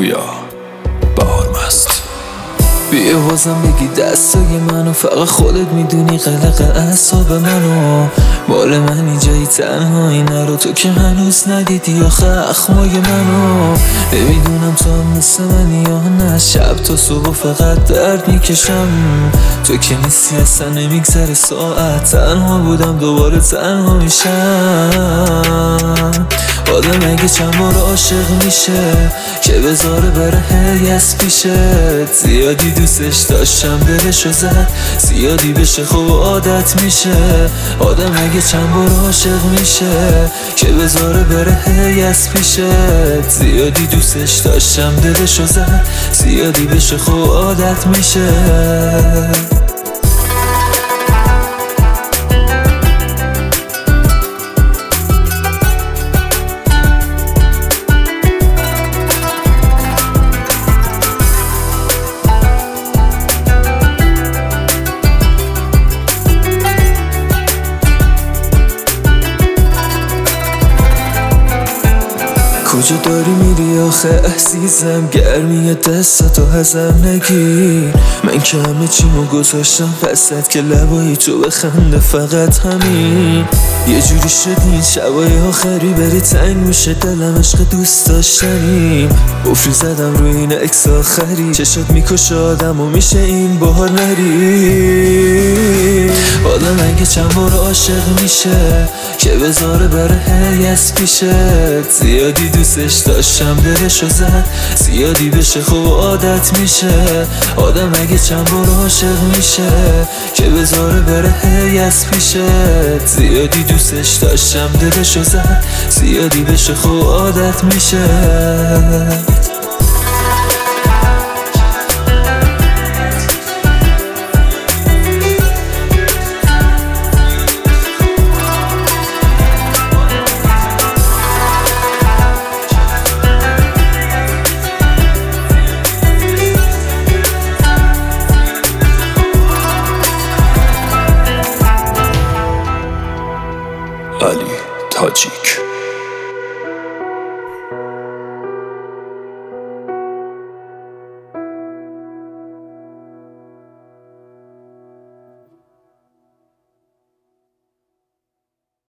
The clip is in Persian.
پویا بهار مست. بیا بازم بگی دستای منو، فقط خودت میدونی قلق اعصاب منو. مال منی جایی تنهایی نرو، تو که هنوز ندیدی آخه اخمای منو. نمیدونم تو هم مثل منی یا نه، شب تا صبح فقط درد میکشم. تو که نیستی اصلا نمیگذره ساعت، تنها بودم دوباره تنها میشم. آدم اگه چند بار عاشق میشه که بذاره بره هی از پیشت. زیادی دوستش داشتم دلشو زد، زیادی بشه خوب عادت میشه. آدم اگه چند بار عاشق میشه که بذاره بره هی از پیشت. زیادی دوستش داشتم دلشو زد، زیادی بشه خوب عادت میشه. کجا داری میری آخه عزیزم، گرمی دستاتو ازم نگیر. من که همه چیمو گذاشتم وسط که لبایی تو بخنده، فقط همین. یه جوری شد این شبای آخری بری تنگ میشه دلم، عشق دوست داشتنیم. قفلی زدم روی این اکس آخری، چشات میکشه آدم و میشه این بهار نری. آدم اگه چند بار عاشق میشه که بذاره بره هی از پیشت. زیادی دوستش داشتم دلشو زد، زیادی بشه خوب عادت میشه. آدم اگه چند بار عاشق میشه که بذاره بره هی از پیشت. زیادی دوستش داشتم دلشو زد، زیادی بشه خوب عادت میشه.